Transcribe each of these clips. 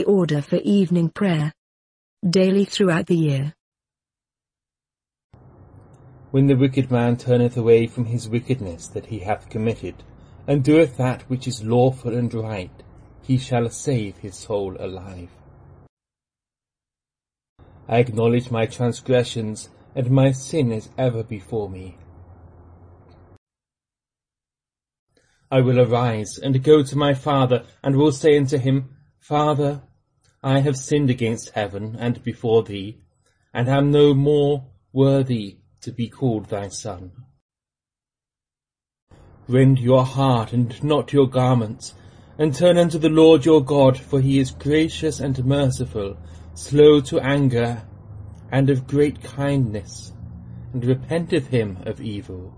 order for evening prayer. Daily throughout the year. When the wicked man turneth away from his wickedness that he hath committed, and doeth that which is lawful and right, he shall save his soul alive. I acknowledge my transgressions, and my sin is ever before me. I will arise and go to my father, and will say unto him, Father, I have sinned against heaven and before thee, and am no more worthy to be called thy son. Rend your heart and not your garments, and turn unto the Lord your God, for he is gracious and merciful, slow to anger, and of great kindness, and repenteth him of evil.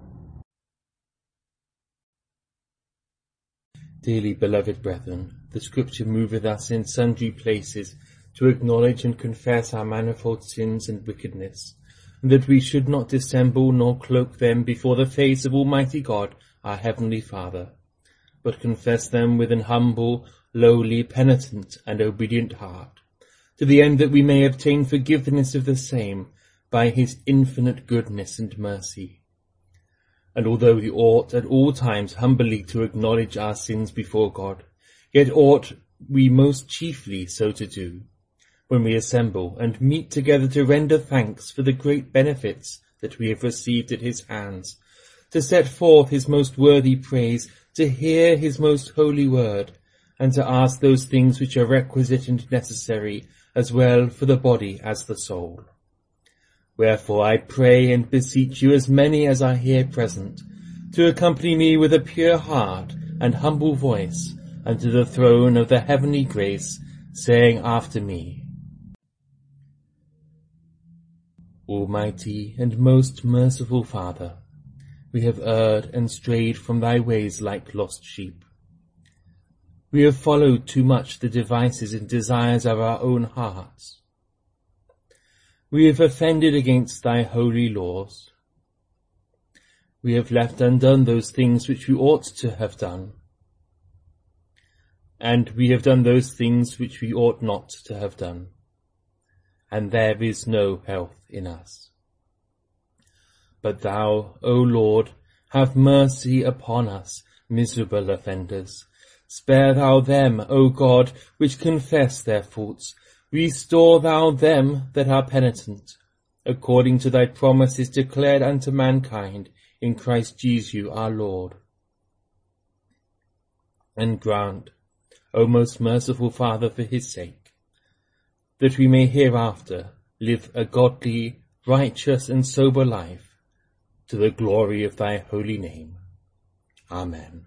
Dearly beloved brethren, the Scripture moveth us in sundry places to acknowledge and confess our manifold sins and wickedness, and that we should not dissemble nor cloak them before the face of Almighty God, our Heavenly Father, but confess them with an humble, lowly, penitent, and obedient heart, to the end that we may obtain forgiveness of the same by his infinite goodness and mercy. And although we ought at all times humbly to acknowledge our sins before God, yet ought we most chiefly so to do, when we assemble and meet together to render thanks for the great benefits that we have received at his hands, to set forth his most worthy praise, to hear his most holy word, and to ask those things which are requisite and necessary, as well for the body as the soul. Wherefore I pray and beseech you, as many as are here present, to accompany me with a pure heart and humble voice unto the throne of the heavenly grace, saying after me, Almighty and most merciful Father, we have erred and strayed from thy ways like lost sheep. We have followed too much the devices and desires of our own hearts. We have offended against thy holy laws. We have left undone those things which we ought to have done. And we have done those things which we ought not to have done. And there is no health in us. But thou, O Lord, have mercy upon us, miserable offenders. Spare thou them, O God, which confess their faults. Restore thou them that are penitent, according to thy promises declared unto mankind in Christ Jesus our Lord. And grant, O most merciful Father, for his sake, that we may hereafter live a godly, righteous, and sober life, to the glory of thy holy name. Amen.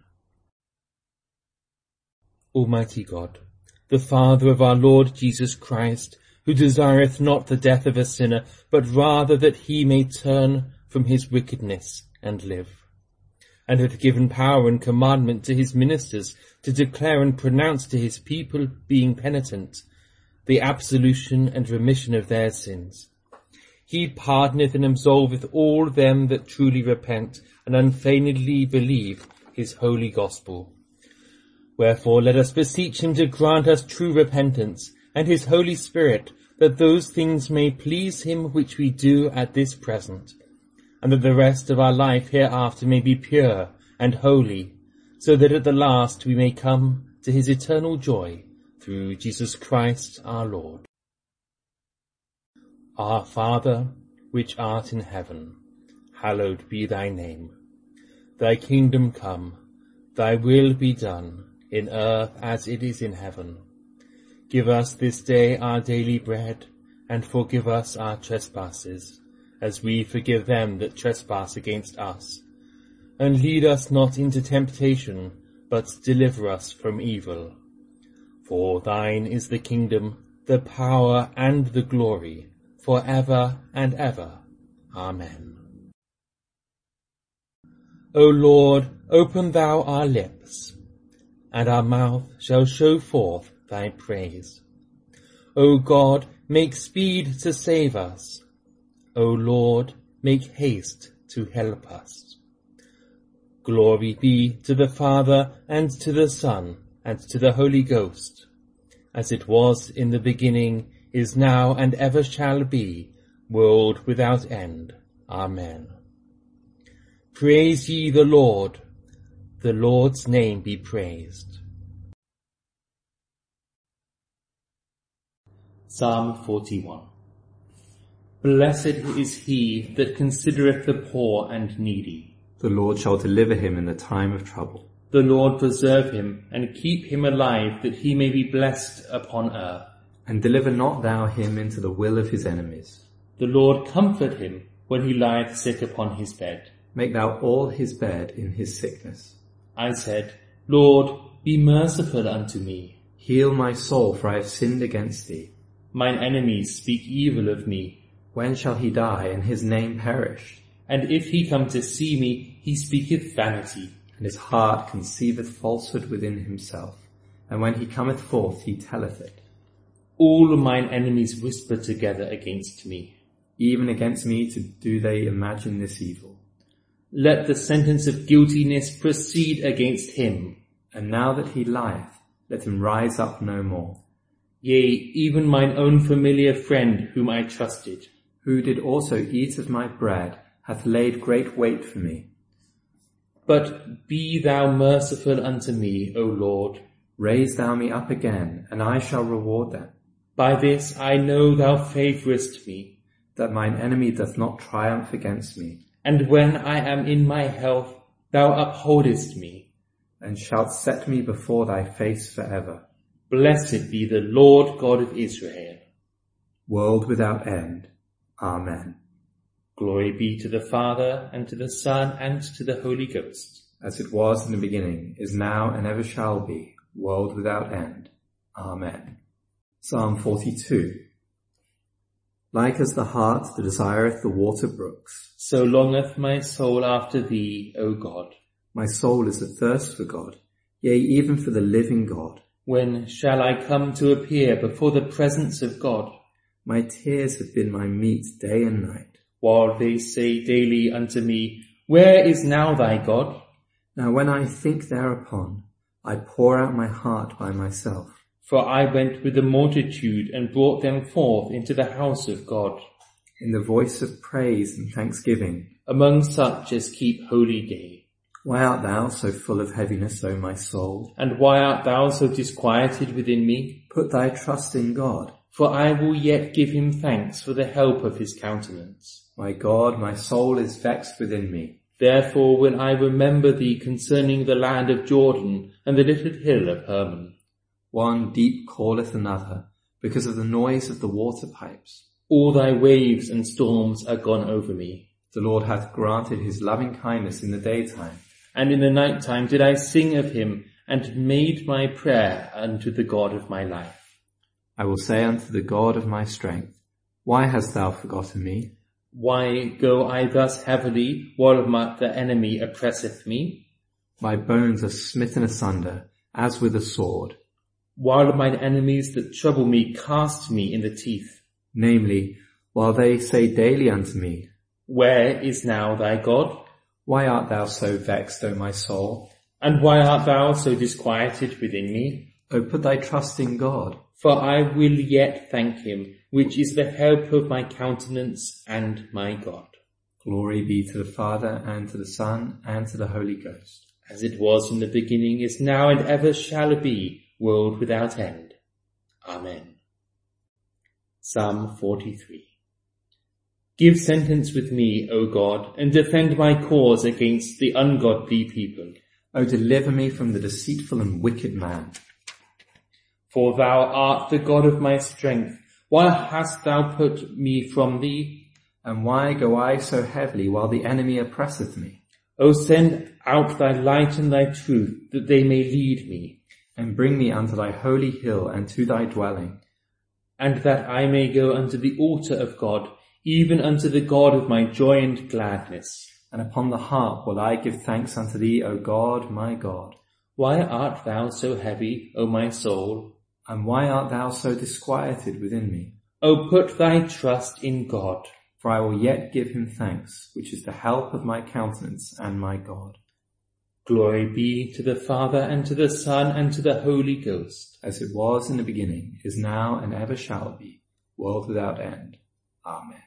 Almighty God, the Father of our Lord Jesus Christ, who desireth not the death of a sinner, but rather that he may turn from his wickedness and live, and hath given power and commandment to his ministers to declare and pronounce to his people, being penitent, the absolution and remission of their sins. He pardoneth and absolveth all them that truly repent and unfeignedly believe his holy gospel. Wherefore let us beseech him to grant us true repentance, and his Holy Spirit, that those things may please him which we do at this present, and that the rest of our life hereafter may be pure and holy, so that at the last we may come to his eternal joy, through Jesus Christ our Lord. Our Father, which art in heaven, hallowed be thy name. Thy kingdom come, thy will be done, in earth as it is in heaven. Give us this day our daily bread, and forgive us our trespasses, as we forgive them that trespass against us. And lead us not into temptation, but deliver us from evil. For thine is the kingdom, the power, and the glory, for ever and ever. Amen. O Lord, open thou our lips, and our mouth shall show forth thy praise. O God, make speed to save us. O Lord, make haste to help us. Glory be to the Father, and to the Son, and to the Holy Ghost, as it was in the beginning, is now, and ever shall be, world without end. Amen. Praise ye the Lord's name be praised. Psalm 41. Blessed is he that considereth the poor and needy. The Lord shall deliver him in the time of trouble. The Lord preserve him, and keep him alive, that he may be blessed upon earth. And deliver not thou him into the will of his enemies. The Lord comfort him when he lieth sick upon his bed. Make thou all his bed in his sickness. I said, Lord, be merciful unto me. Heal my soul, for I have sinned against thee. Mine enemies speak evil of me. When shall he die, and his name perish? And if he come to see me, he speaketh vanity. And his heart conceiveth falsehood within himself. And when he cometh forth, he telleth it. All mine enemies whisper together against me. Even against me do they imagine this evil. Let the sentence of guiltiness proceed against him. And now that he lieth, let him rise up no more. Yea, even mine own familiar friend whom I trusted, who did also eat of my bread, hath laid great weight for me. But be thou merciful unto me, O Lord. Raise thou me up again, and I shall reward them. By this I know thou favourest me, that mine enemy doth not triumph against me. And when I am in my health, thou upholdest me, and shalt set me before thy face for ever. Blessed be the Lord God of Israel. World without end. Amen. Glory be to the Father, and to the Son, and to the Holy Ghost. As it was in the beginning, is now, and ever shall be, world without end. Amen. Psalm 42. Like as the hart that desireth the water brooks, so longeth my soul after thee, O God. My soul is athirst for God, yea, even for the living God. When shall I come to appear before the presence of God? My tears have been my meat day and night. While they say daily unto me, where is now thy God? Now when I think thereupon, I pour out my heart by myself. For I went with the multitude and brought them forth into the house of God. In the voice of praise and thanksgiving. Among such as keep holy day. Why art thou so full of heaviness, O my soul? And why art thou so disquieted within me? Put thy trust in God. For I will yet give him thanks for the help of his countenance. My God, my soul is vexed within me. Therefore will I remember thee concerning the land of Jordan and the little hill of Hermon. One deep calleth another, because of the noise of the water pipes. All thy waves and storms are gone over me. The Lord hath granted his loving kindness in the daytime. And in the night time did I sing of him, and made my prayer unto the God of my life. I will say unto the God of my strength, why hast thou forgotten me? Why go I thus heavily, while the enemy oppresseth me? My bones are smitten asunder, as with a sword. While mine enemies that trouble me cast me in the teeth. Namely, while they say daily unto me, where is now thy God? Why art thou so vexed, O my soul? And why art thou so disquieted within me? O put thy trust in God. For I will yet thank him, which is the help of my countenance and my God. Glory be to the Father, and to the Son, and to the Holy Ghost. As it was in the beginning, is now, and ever shall be, world without end. Amen. Psalm 43. Give sentence with me, O God, and defend my cause against the ungodly people. O deliver me from the deceitful and wicked man. For thou art the God of my strength. Why hast thou put me from thee? And why go I so heavily while the enemy oppresseth me? O send out thy light and thy truth, that they may lead me. And bring me unto thy holy hill and to thy dwelling. And that I may go unto the altar of God, even unto the God of my joy and gladness. And upon the harp will I give thanks unto thee, O God, my God. Why art thou so heavy, O my soul? And why art thou so disquieted within me? O put thy trust in God. For I will yet give him thanks, which is the help of my countenance and my God. Glory be to the Father, and to the Son, and to the Holy Ghost. As it was in the beginning, is now, and ever shall be, world without end. Amen.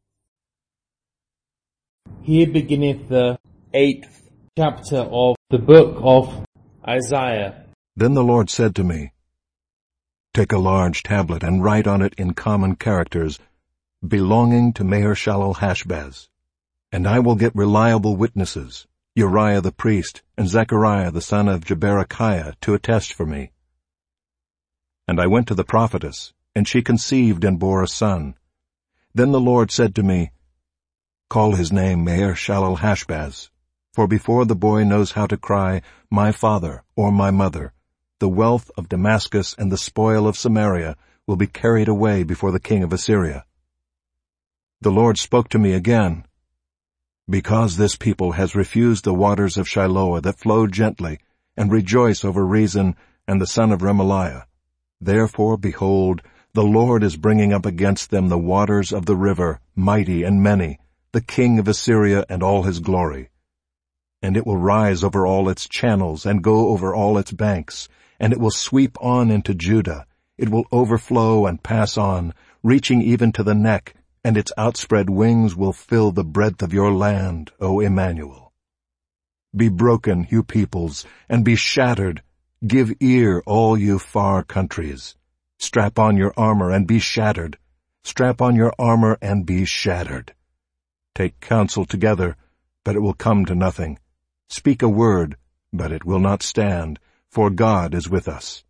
Here beginneth the 8th chapter of the book of Isaiah. Then the Lord said to me, Take a large tablet and write on it in common characters, belonging to Maher-shalal-Hash-baz. And I will get reliable witnesses, Uriah the priest and Zechariah the son of Jeberechiah, to attest for me. And I went to the prophetess, and she conceived and bore a son. Then the Lord said to me, Call his name Maher-shalal-Hash-baz, for before the boy knows how to cry, My father or my mother, the wealth of Damascus and the spoil of Samaria will be carried away before the king of Assyria. The Lord spoke to me again, Because this people has refused the waters of Shiloah that flow gently, and rejoice over Rezin and the son of Remaliah. Therefore, behold, the Lord is bringing up against them the waters of the river, mighty and many, the king of Assyria and all his glory. And it will rise over all its channels and go over all its banks, and it will sweep on into Judah. It will overflow and pass on, reaching even to the neck, and its outspread wings will fill the breadth of your land, O Emmanuel. Be broken, you peoples, and be shattered. Give ear, all you far countries. Strap on your armor and be shattered. Strap on your armor and be shattered. Take counsel together, but it will come to nothing. Speak a word, but it will not stand, for God is with us.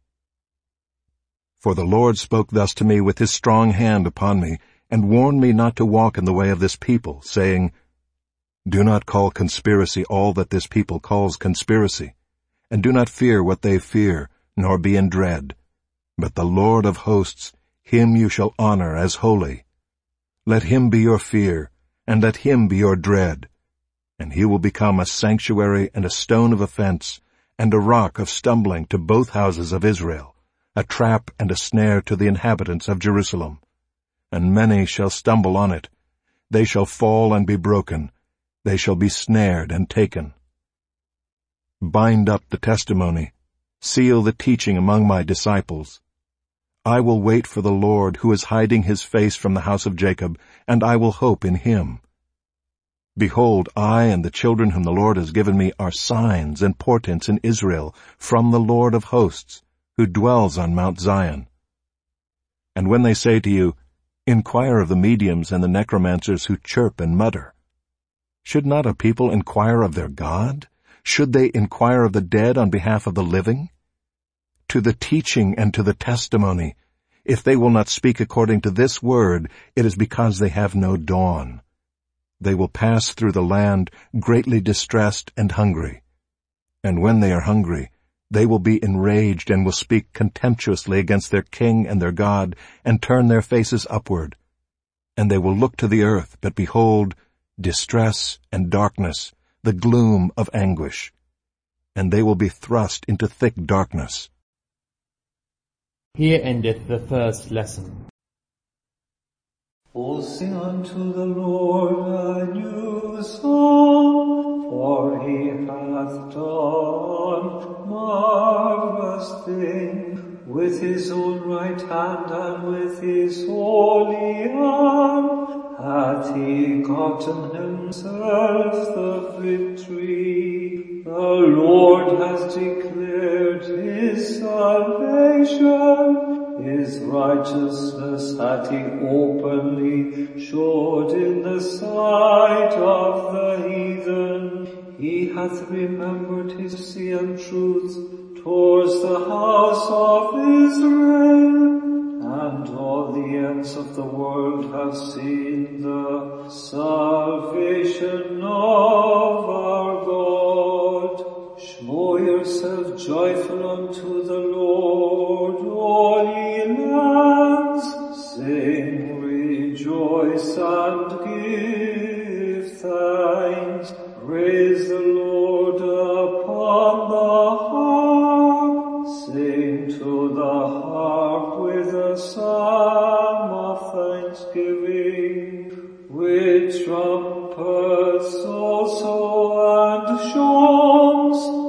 For the Lord spoke thus to me with his strong hand upon me, and warned me not to walk in the way of this people, saying, Do not call conspiracy all that this people calls conspiracy, and do not fear what they fear, nor be in dread. But the Lord of hosts, him you shall honor as holy. Let him be your fear, and let him be your dread. And he will become a sanctuary and a stone of offense, and a rock of stumbling to both houses of Israel, a trap and a snare to the inhabitants of Jerusalem. And many shall stumble on it. They shall fall and be broken. They shall be snared and taken. Bind up the testimony. Seal the teaching among my disciples. I will wait for the Lord, who is hiding his face from the house of Jacob, and I will hope in him. Behold, I and the children whom the Lord has given me are signs and portents in Israel from the Lord of hosts, who dwells on Mount Zion. And when they say to you, Inquire of the mediums and the necromancers who chirp and mutter, should not a people inquire of their God? Should they inquire of the dead on behalf of the living? To the teaching and to the testimony, if they will not speak according to this word, it is because they have no dawn. They will pass through the land greatly distressed and hungry. And when they are hungry, they will be enraged and will speak contemptuously against their king and their God, and turn their faces upward. And they will look to the earth, but behold, distress and darkness, the gloom of anguish. And they will be thrust into thick darkness. Here endeth the first lesson. O sing unto the Lord a new song, for he hath done marvelous thing. With his own right hand and with his holy arm hath he gotten himself the victory. The Lord has declared his salvation. His righteousness hath he openly showed in the sight of the heathen. He hath remembered his mercy and truth towards the house of Israel. And all the ends of the world have seen the salvation of our God. Show yourself joyful unto the Lord, all ye lands. Sing, rejoice, and give thanks. Praise the Lord upon the harp. Sing to the harp with a psalm of thanksgiving, with trumpets also and shawms.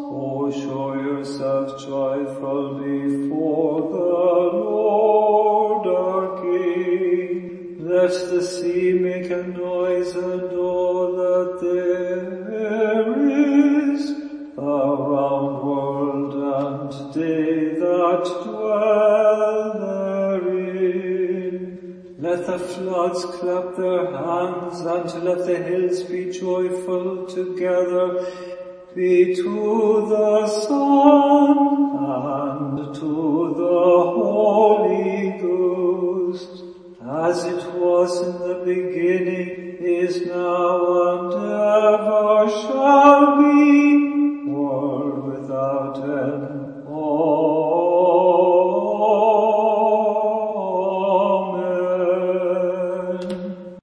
make a noise and all that there is, the round world and they that dwell therein. Let the floods clap their hands, and let the hills be joyful together. Be to the Son and to the Holy Ghost, as it was in the beginning, is now, and ever shall be, world without end. Amen.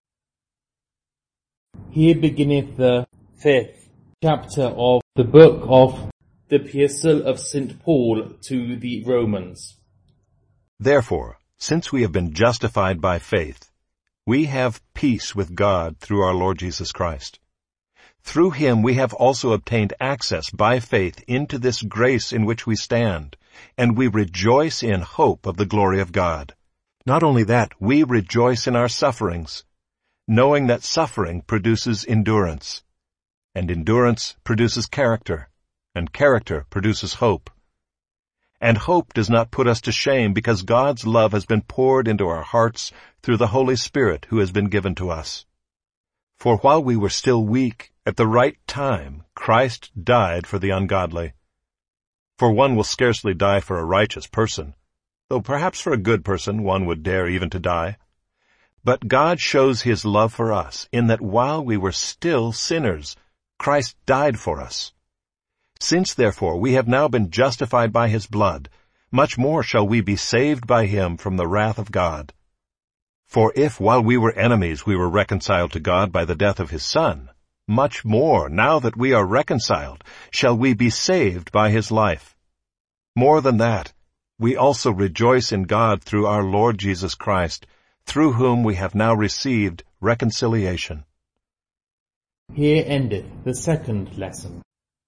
Here beginneth the 5th chapter of the book of the Epistle of St. Paul to the Romans. Therefore, since we have been justified by faith, we have peace with God through our Lord Jesus Christ. Through him we have also obtained access by faith into this grace in which we stand, and we rejoice in hope of the glory of God. Not only that, we rejoice in our sufferings, knowing that suffering produces endurance, and endurance produces character, and character produces hope. And hope does not put us to shame, because God's love has been poured into our hearts through the Holy Spirit who has been given to us. For while we were still weak, at the right time, Christ died for the ungodly. For one will scarcely die for a righteous person, though perhaps for a good person one would dare even to die. But God shows his love for us, in that while we were still sinners, Christ died for us. Since therefore we have now been justified by his blood, much more shall we be saved by him from the wrath of God. For if while we were enemies we were reconciled to God by the death of his Son, much more, now that we are reconciled, shall we be saved by his life. More than that, we also rejoice in God through our Lord Jesus Christ, through whom we have now received reconciliation. Here endeth the 2nd lesson.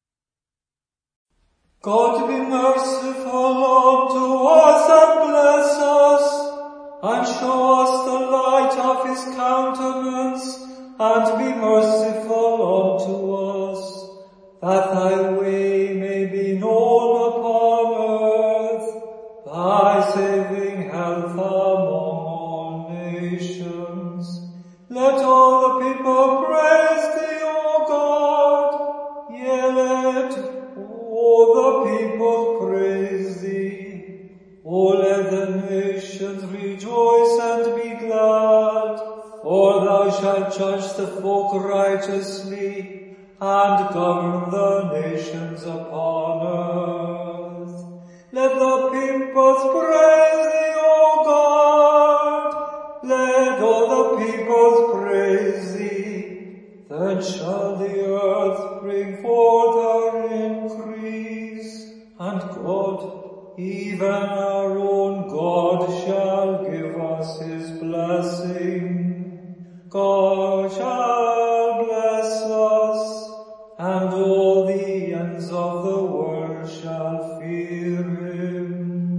God be merciful unto us and bless us, and show us the light of his countenance, and be merciful unto us, that thy way may be known upon earth, by saving health among all nations. Let all the people praise thee, O God. Yea, let all the people praise thee. O let the nations rejoice and be glad. For thou shalt judge the folk righteously, and govern the nations upon earth. Let the peoples praise thee, O God. Let all the peoples praise thee. Then shall the earth bring forth her increase, and God, even our own God, shall give us his blessing. God shall bless us, and all the ends of the world shall fear him.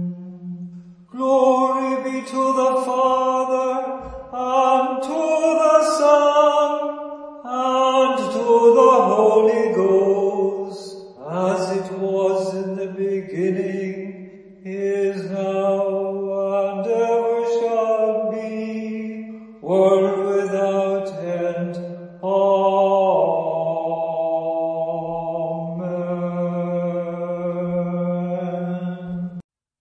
Glory be to the Father, and to the Son, and to the Holy Ghost, as it was in the beginning, is now, and ever shall be, world without end. Amen.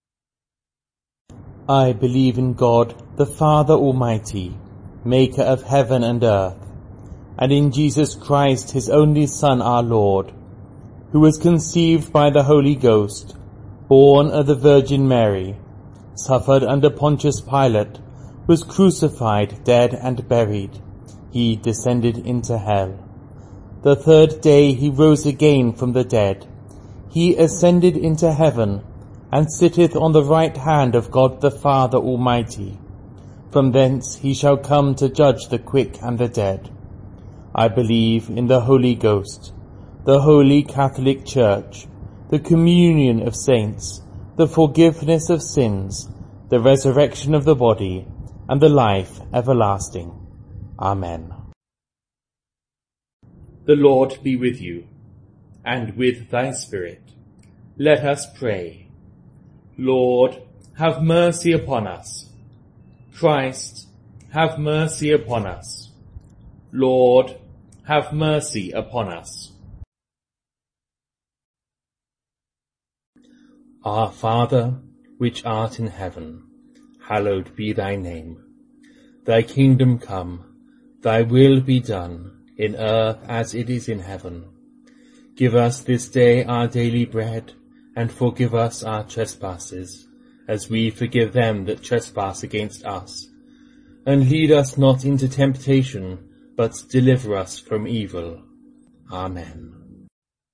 I believe in God, the Father Almighty, maker of heaven and earth, and in Jesus Christ, his only Son, our Lord, who was conceived by the Holy Ghost, born of the Virgin Mary, suffered under Pontius Pilate, was crucified, dead, and buried. He descended into hell. The 3rd day he rose again from the dead. He ascended into heaven, and sitteth on the right hand of God the Father Almighty. From thence he shall come to judge the quick and the dead. I believe in the Holy Ghost, the Holy Catholic Church, the communion of saints, the forgiveness of sins, the resurrection of the body, and the life everlasting. Amen. The Lord be with you, and with thy spirit. Let us pray. Lord, have mercy upon us. Christ, have mercy upon us. Lord, have mercy upon us. Our Father, which art in heaven, hallowed be thy name. Thy kingdom come, thy will be done, in earth as it is in heaven. Give us this day our daily bread, and forgive us our trespasses, as we forgive them that trespass against us. And lead us not into temptation, but deliver us from evil. Amen.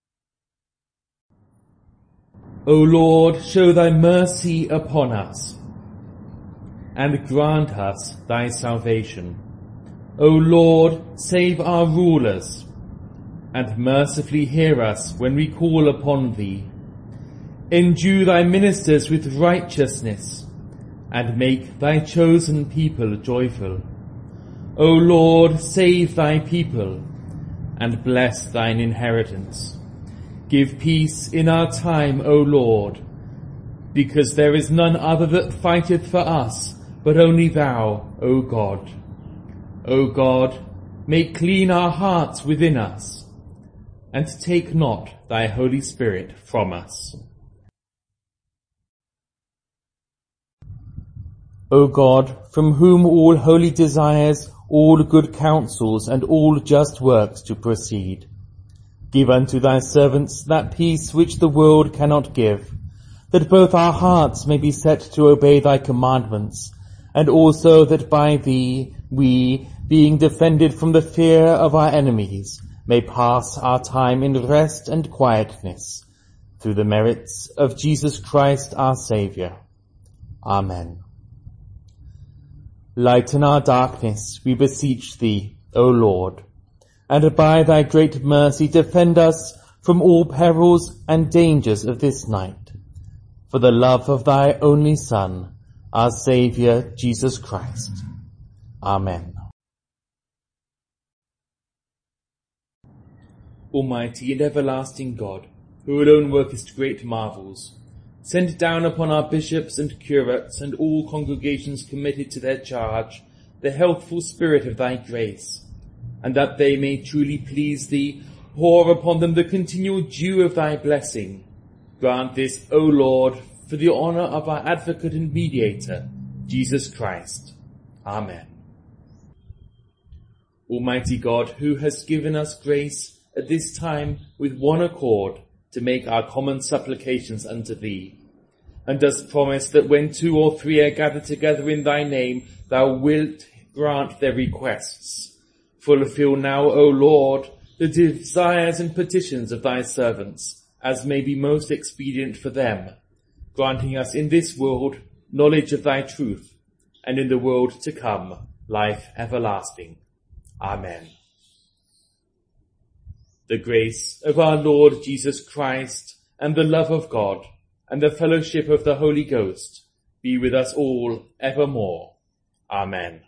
O Lord, show thy mercy upon us, and grant us thy salvation. O Lord, save our rulers, and mercifully hear us when we call upon thee. Endue thy ministers with righteousness, and make thy chosen people joyful. O Lord, save thy people, and bless thine inheritance. Give peace in our time, O Lord, because there is none other that fighteth for us, but only thou, O God. O God, make clean our hearts within us, and take not thy Holy Spirit from us. O God, from whom all holy desires, all good counsels, and all just works to proceed, give unto thy servants that peace which the world cannot give, that both our hearts may be set to obey thy commandments, and also that by thee we, being defended from the fear of our enemies, may pass our time in rest and quietness, through the merits of Jesus Christ our Saviour. Amen. Lighten our darkness, we beseech thee, O Lord, and by thy great mercy defend us from all perils and dangers of this night, for the love of thy only Son, our Saviour, Jesus Christ. Amen. Almighty and everlasting God, who alone workest great marvels, send down upon our bishops and curates and all congregations committed to their charge the healthful spirit of thy grace, and that they may truly please thee, pour upon them the continual dew of thy blessing. Grant this, O Lord, for the honour of our advocate and mediator, Jesus Christ. Amen. Almighty God, who hast given us grace at this time with one accord to make our common supplications unto thee, and dost promise that when 2 or 3 are gathered together in thy name, thou wilt grant their requests. Fulfill now, O Lord, the desires and petitions of thy servants, as may be most expedient for them, granting us in this world knowledge of thy truth, and in the world to come life everlasting. Amen. The grace of our Lord Jesus Christ, and the love of God, and the fellowship of the Holy Ghost be with us all evermore. Amen.